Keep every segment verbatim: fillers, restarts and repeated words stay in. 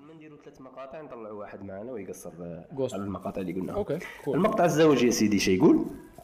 هما نديروا ثلاث مقاطع نطلعوا واحد معنا ويقصر قص. على المقاطع اللي قلناها. اوكي كول. المقطع الزوجي يا سيدي شي يقول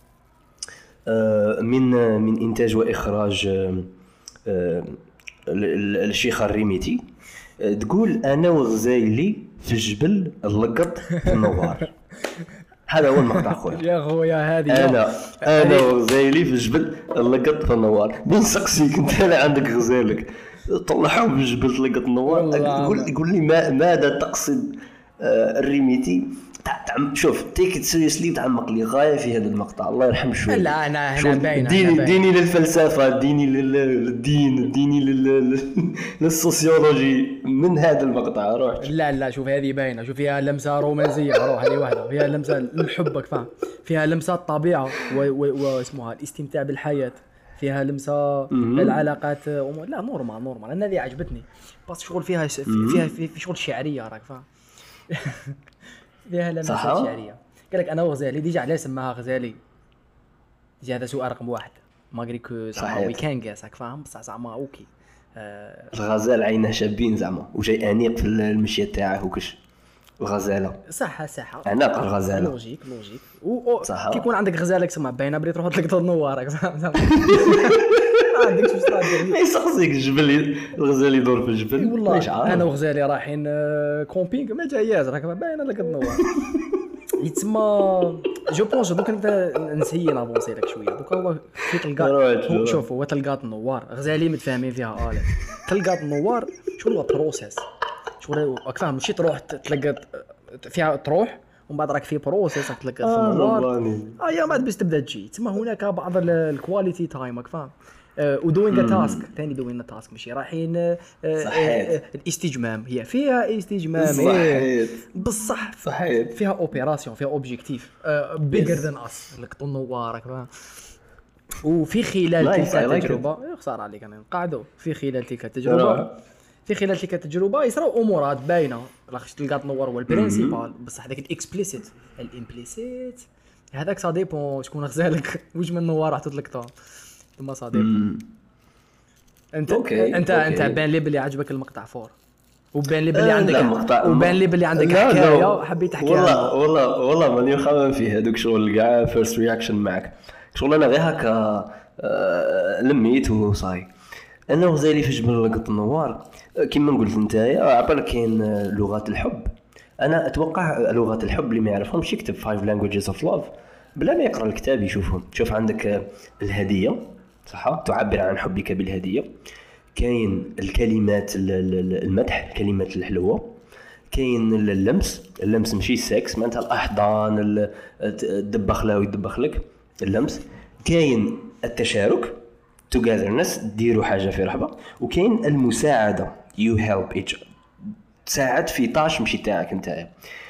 آه، من من انتاج واخراج آه، آه، ال- ال- الشيخه الريميتي. آه، تقول انا وغزايلي في الجبل اللقط في النوار. هذا هو المقطع خويا. يا خويا هذه انا انا وغزايلي في الجبل اللقط في النوار. بنسقسيك انت لا عندك غزالك طلعهم في الجبل تلقط النوار. والله قول ما- قول لي ما ماذا تقصد آه، الريميتي. تع- تعم- شوف تيك سيريسلي تعمق لي غايه في هذا المقطع. الله يرحم شويه. لا انا هنا شوف، باينه ديني هنا باينة. ديني للفلسفه، ديني لل- للدين، ديني لل- للسوسيولوجي من هذا المقطع. روح لا لا شوف هذه باينه، شوف فيها لمسه رومانسيه، روح هذه واحده فيها لمسه لحبك فاهم، فيها لمسه الطبيعه واسمها الاستمتاع بالحياه، فيها لمسه العلاقات وم- لا نورمال نورمال. انا هذه عجبتني بس شغل فيها س- في- فيها في, في شغل شعريه راك فاهم. فيها لمسه صح. شعريه. قال لك انا وغزالي ديجا علاش سماها غزالي؟ ديجا هذا سؤال رقم واحد ماغري كو زعما صحيح. وي كان قاسك فاهم، بصح زعما اوكي آه، الغزال عينه شابين زعما وجاي انيق في المشيه تاعه وكش. الغزاله صح صح عناق الغزاله. لوجيك لوجيك و صح. كي يكون عندك غزالك سما باينه بري تروح تلقط النوار فاهم زعما. عندك شو استراتيجي يسقسيك الجبل، الغزال يدور في الجبل. مش والله. عارف. انا وغزالي رايحين آه، كومبينغ ما جاياش راك باينه لك النوار. يتسمى جو بونس دوك انت نسيي نافونسي لك شويه دوك هو في تلقى روح، هو روح. شوف هو تلقات النوار غزالي متفاهمين فيها اه تلقات النوار شغل هو بروسيس شغل راك فاهم ماشي تروح تلقى فيها تروح ومن بعد راك في بروسيس راك تلقى في آه، النوار رباني. اه يا ما بس تبدا تجي تسمى هناك بعض الكواليتي تايم راك فاهم ودوينغ تاسك ثاني دوينغ تاسك ماشي رايحين آه، آه، صحيت. آه، الاستجمام هي فيها استجمام إيه. صحيت بصح صحيت. فيها اوبيراسيون فيها اوبجيكتيف بيجر ذان اس لك نوارك فاهم. وفي خلال Nice, تلك I like التجربه يا خساره عليك انا نقعدوا في خلال تلك التجربه في خلال تلك التجربه يصراو امورات باينه راك تلقى تنور هو البرينسيبال بصح هذاك الاكسبليسيت الامبليسيت هذاك سا ديبون شكون غزالك واش من نوار راح تطلقتها ثم سا ديبون. مم. انت أوكي، انت أوكي. انت بان لي بلي عجبك المقطع فور وبان لي بلي آه، عندك لا، مقطع- وبان لي بلي عندك لا، لا. حكايه حبيت تحكيها والله لنا. والله والله ماني خمم فيه هذوك شغل كاع فيرست رياكشن معك شغل انا غير هكا آه، لميت وصاي. انا وغزالي في جبل لقط النوار آه، كيما قلت نتايا عبالك كاين آه، لغات الحب. انا اتوقع لغات الحب اللي ما يعرفهمش يكتب five languages of love بلا ما يقرا الكتاب يشوفهم. شوف عندك آه، الهديه صح تعبر عن حبك بالهديه. كاين الكلمات ال- ال- المدح الكلمات الحلوه. كاين اللمس اللمس ماشي السكس معناتها الاحضان ال- تدبخ له ويدبخ لك اللمس. كاين التشارك togetherness ديروا حاجه في رحبه. وكاين المساعده you help each تساعد في طاش ماشي تاعك نتايا.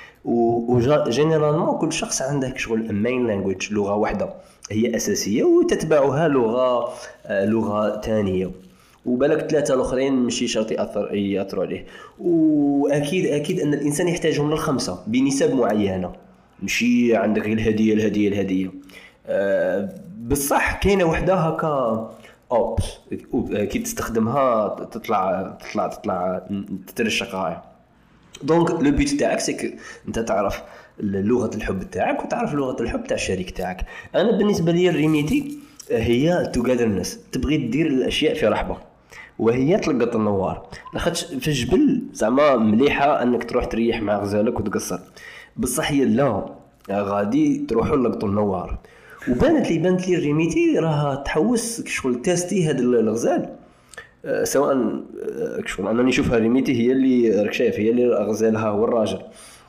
وجينيرالمون كل شخص عنده كشغل مين لانجويج لغه واحده هي اساسيه وتتبعها لغه آه، لغه ثانيه وبالك ثلاثه الاخرين ماشي شرط ياثر ياثروا عليه. واكيد اكيد ان الانسان يحتاجهم للخمسه بنسب معينه ماشي عندك غير الهديه الهديه الهديه أه بصح كاينه وحده هكا اوبس كي تستخدمها تطلع تطلع تطلع تترشق غايه. دونك لو بيت تاعك سيك انت تعرف لغه الحب تاعك وتعرف لغه الحب تاع الشريك تاعك. انا بالنسبه لي الريميتي هي توغادرنس تبغي دير الاشياء في رحبه وهي تلقط النوار لاخاطش في الجبل زعما مليحه انك تروح تريح مع غزالك وتقصر بصح هي لا غادي تروحوا لقطوا النوار. وبانت لي بانت لي الريميتي راها تحوس شغل تيستي هذا الغزال أه سواء أه شغل انني نشوفها ريميتي هي اللي راك شايف هي اللي غزالها هو الراجل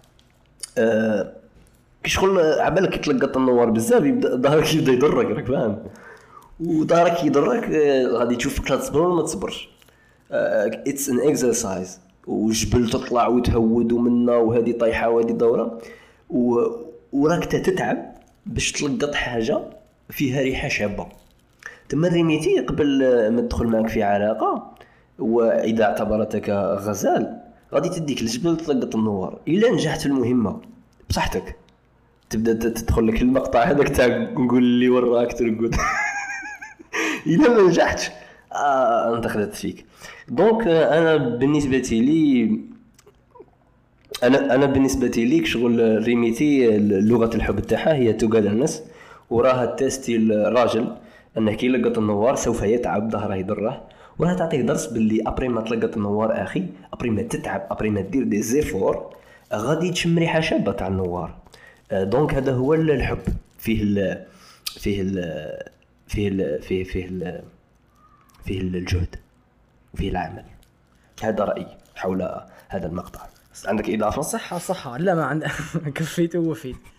أه كي شغل عبالك تلقط النوار بزاف يبدا ظهرك يبدا يضرك راك فاهم وظهرك يضرك أه غادي تشوفك لا تصبر ولا ما تصبرش. اتس ان اكسرسايز وجبل تطلع وتهود ومنا وهذه طايحه وهذه دوره و... وراك تتعب باش تلقط حاجه فيها ريحه شابه. تما الريميتي قبل ما تدخل معك في علاقه واذا اعتبرتك غزال غادي تديك الجبل تلقط النوار. الا نجحت في المهمه بصحتك تبدا تدخل لك المقطع هذاك تاع نقول لي وراك ترقد. الا ما نجحتش آه انت خدت فيك. دونك انا بالنسبه لي انا انا بالنسبه ليك شغل ريميتي لغه الحب تاعها هي توغادرنس، وراها تيستي الراجل انه كي لقط النوار سوف يتعب، ظهره يضره، وراها تعطيه درس باللي ابري ما تلقط النوار اخي، ابري ما تتعب، ابري ما دير دي زيفور، غادي تشم ريحه شابه تاع النوار. آه، دونك هذا هو الحب، فيه ال فيه ال فيه ال فيه فيه ال فيه الجهد وفيه العمل. هذا رايي حول هذا المقطع. عندك اضافه؟ صحة صحة، لا ما عندي كفيت ووفيت.